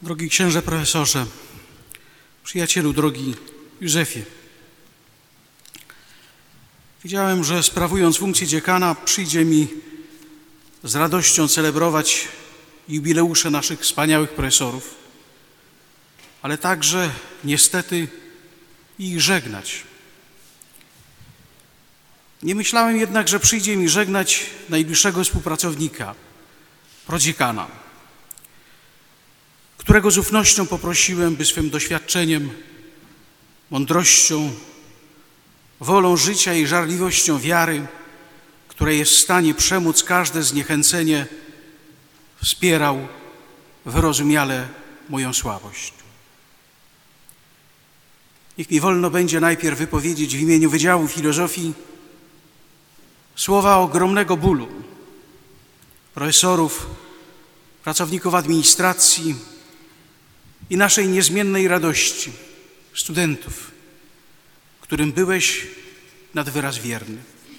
Drogi księże profesorze, przyjacielu drogi Józefie, wiedziałem, że sprawując funkcję dziekana przyjdzie mi z radością celebrować jubileusze naszych wspaniałych profesorów, ale także niestety ich żegnać. Nie myślałem jednak, że przyjdzie mi żegnać najbliższego współpracownika, prodziekana, którego z ufnością poprosiłem, by swym doświadczeniem, mądrością, wolą życia i żarliwością wiary, która jest w stanie przemóc każde zniechęcenie, wspierał wyrozumiale moją słabość. Niech mi wolno będzie najpierw wypowiedzieć w imieniu Wydziału Filozofii słowa ogromnego bólu profesorów, pracowników administracji i naszej niezmiennej radości, studentów, którym byłeś nad wyraz wierny.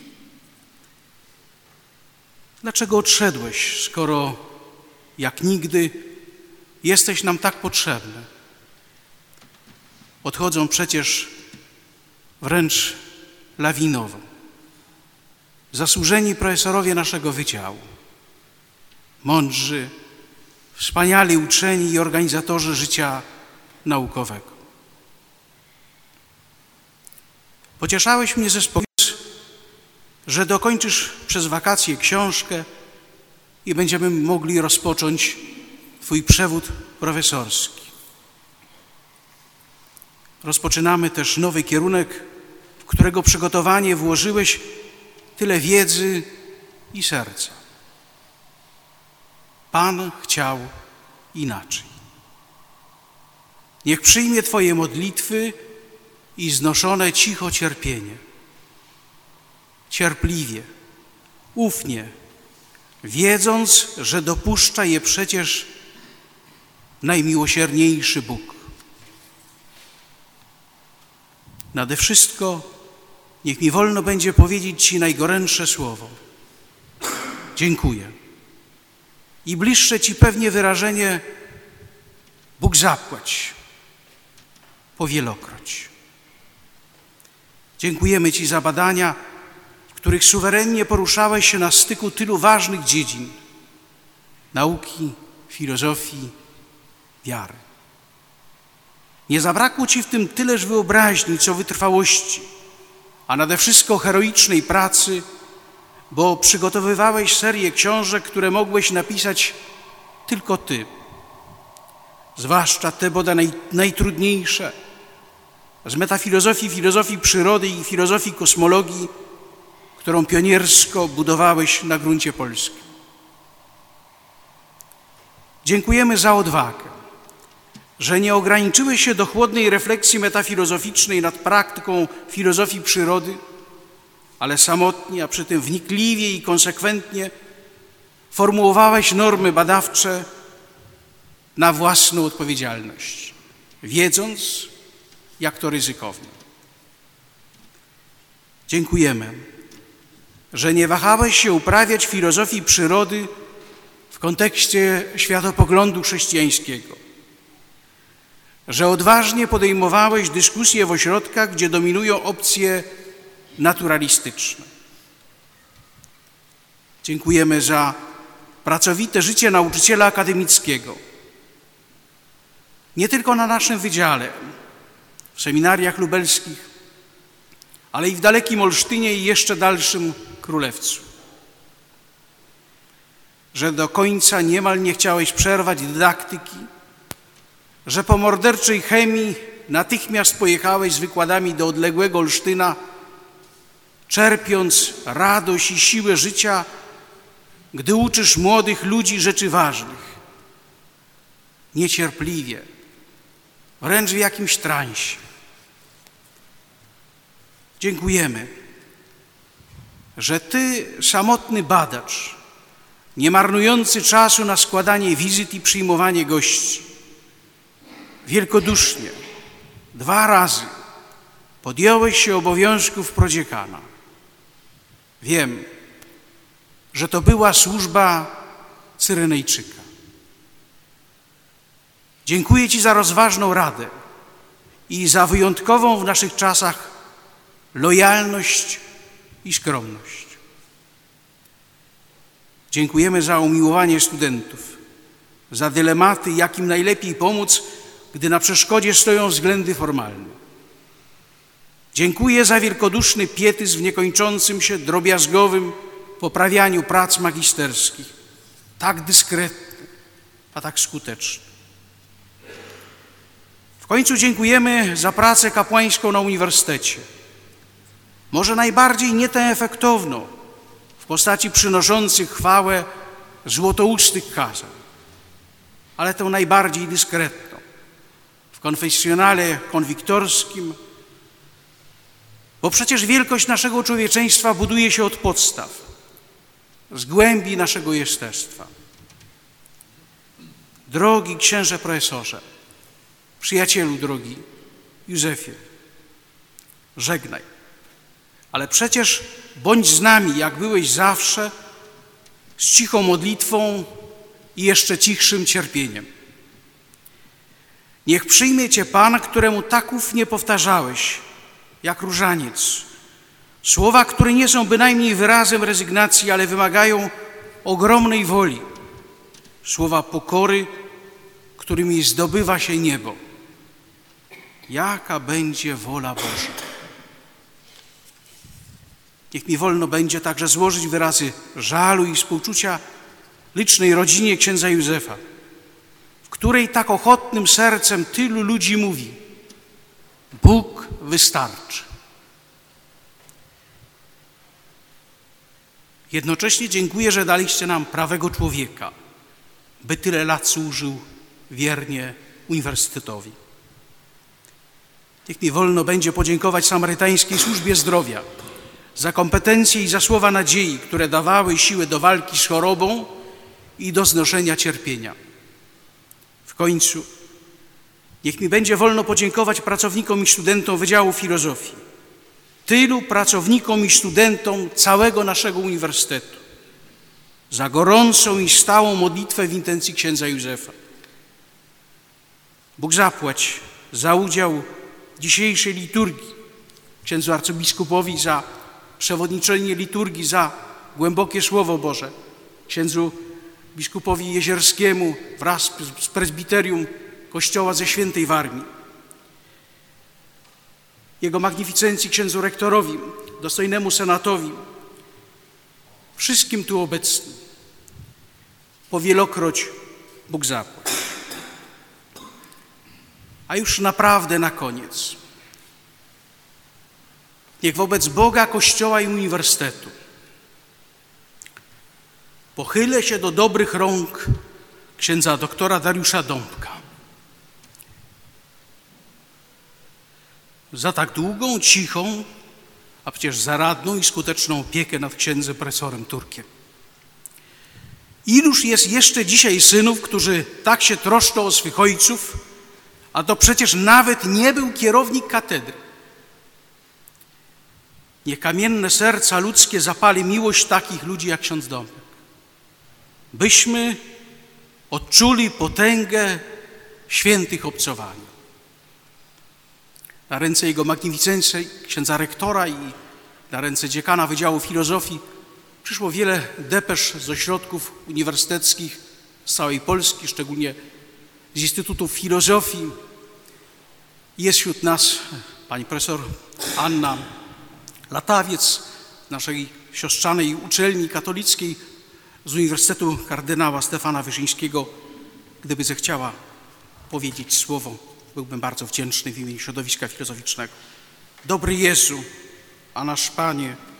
Dlaczego odszedłeś, skoro jak nigdy jesteś nam tak potrzebny? Odchodzą przecież wręcz lawinowo zasłużeni profesorowie naszego wydziału, mądrzy, wspaniali uczeni i organizatorzy życia naukowego. Pocieszałeś mnie ze spokoju, że dokończysz przez wakacje książkę i będziemy mogli rozpocząć Twój przewód profesorski. Rozpoczynamy też nowy kierunek, w którego przygotowanie włożyłeś tyle wiedzy i serca. Pan chciał inaczej. Niech przyjmie Twoje modlitwy i znoszone cicho cierpienie. Cierpliwie, ufnie, wiedząc, że dopuszcza je przecież najmiłosierniejszy Bóg. Nade wszystko niech mi wolno będzie powiedzieć Ci najgorętsze słowo. Dziękuję. I bliższe Ci pewnie wyrażenie Bóg zapłać powielokroć. Dziękujemy Ci za badania, w których suwerennie poruszałeś się na styku tylu ważnych dziedzin nauki, filozofii, wiary. Nie zabrakło Ci w tym tyleż wyobraźni, co wytrwałości, a nade wszystko heroicznej pracy, bo przygotowywałeś serię książek, które mogłeś napisać tylko Ty, zwłaszcza te bodaj najtrudniejsze, z metafilozofii, filozofii przyrody i filozofii kosmologii, którą pioniersko budowałeś na gruncie polskim. Dziękujemy za odwagę, że nie ograniczyłeś się do chłodnej refleksji metafilozoficznej nad praktyką filozofii przyrody, ale samotnie, a przy tym wnikliwie i konsekwentnie formułowałeś normy badawcze na własną odpowiedzialność, wiedząc, jak to ryzykowne. Dziękujemy, że nie wahałeś się uprawiać filozofii przyrody w kontekście światopoglądu chrześcijańskiego, że odważnie podejmowałeś dyskusje w ośrodkach, gdzie dominują opcje naturalistyczne. Dziękujemy za pracowite życie nauczyciela akademickiego, nie tylko na naszym wydziale, w seminariach lubelskich, ale i w dalekim Olsztynie i jeszcze dalszym Królewcu. Że do końca niemal nie chciałeś przerwać dydaktyki, że po morderczej chemii natychmiast pojechałeś z wykładami do odległego Olsztyna, czerpiąc radość i siłę życia, gdy uczysz młodych ludzi rzeczy ważnych. Niecierpliwie, wręcz w jakimś transie. Dziękujemy, że Ty, samotny badacz, nie marnujący czasu na składanie wizyt i przyjmowanie gości, wielkodusznie 2 razy podjąłeś się obowiązków prodziekana. Wiem, że to była służba Cyrenejczyka. Dziękuję Ci za rozważną radę i za wyjątkową w naszych czasach lojalność i skromność. Dziękujemy za umiłowanie studentów, za dylematy, jak im najlepiej pomóc, gdy na przeszkodzie stoją względy formalne. Dziękuję za wielkoduszny pietyzm w niekończącym się drobiazgowym poprawianiu prac magisterskich, tak dyskretny, a tak skuteczny. W końcu dziękujemy za pracę kapłańską na uniwersytecie. Może najbardziej nie tę efektowną, w postaci przynoszących chwałę złotoustych kazań, ale tę najbardziej dyskretną, w konfesjonale konwiktorskim, bo przecież wielkość naszego człowieczeństwa buduje się od podstaw, z głębi naszego jestestwa. Drogi księże profesorze, przyjacielu drogi Józefie, żegnaj. Ale przecież bądź z nami, jak byłeś zawsze, z cichą modlitwą i jeszcze cichszym cierpieniem. Niech przyjmie Cię Pan, któremu tak ufnie powtarzałeś, jak różaniec, słowa, które nie są bynajmniej wyrazem rezygnacji, ale wymagają ogromnej woli, słowa pokory, którymi zdobywa się niebo. Jaka będzie wola Boża? Niech mi wolno będzie także złożyć wyrazy żalu i współczucia licznej rodzinie księdza Józefa, w której tak ochotnym sercem tylu ludzi mówi: Bóg wystarczy. Jednocześnie dziękuję, że daliście nam prawego człowieka, by tyle lat służył wiernie uniwersytetowi. Niech mi wolno będzie podziękować Samarytańskiej Służbie Zdrowia za kompetencje i za słowa nadziei, które dawały siłę do walki z chorobą i do znoszenia cierpienia. W końcu niech mi będzie wolno podziękować pracownikom i studentom Wydziału Filozofii, tylu pracownikom i studentom całego naszego uniwersytetu, za gorącą i stałą modlitwę w intencji księdza Józefa. Bóg zapłać za udział w dzisiejszej liturgii księdzu arcybiskupowi, za przewodniczenie liturgii, za głębokie Słowo Boże, księdzu biskupowi Jezierskiemu wraz z prezbiterium Kościoła ze Świętej Warmii, Jego Magnificencji księdzu rektorowi, dostojnemu senatowi, wszystkim tu obecnym. Powielokroć Bóg zapłać. A już naprawdę na koniec. Niech wobec Boga, Kościoła i Uniwersytetu pochylę się do dobrych rąk księdza doktora Dariusza Dąbka za tak długą, cichą, a przecież zaradną i skuteczną opiekę nad księdzem profesorem Turkiem. Iluż jest jeszcze dzisiaj synów, którzy tak się troszczą o swych ojców, a to przecież nawet nie był kierownik katedry. Niech kamienne serca ludzkie zapali miłość takich ludzi jak ksiądz Dąbek. Byśmy odczuli potęgę świętych obcowania. Na ręce Jego Magnificencji, księdza rektora i na ręce dziekana Wydziału Filozofii przyszło wiele depesz z ośrodków uniwersyteckich z całej Polski, szczególnie z Instytutów Filozofii. Jest wśród nas pani profesor Anna Latawiec z naszej siostrzanej uczelni katolickiej, z Uniwersytetu Kardynała Stefana Wyszyńskiego. Gdyby zechciała powiedzieć słowo, byłbym bardzo wdzięczny w imieniu środowiska filozoficznego. Dobry Jezu, a nasz Panie,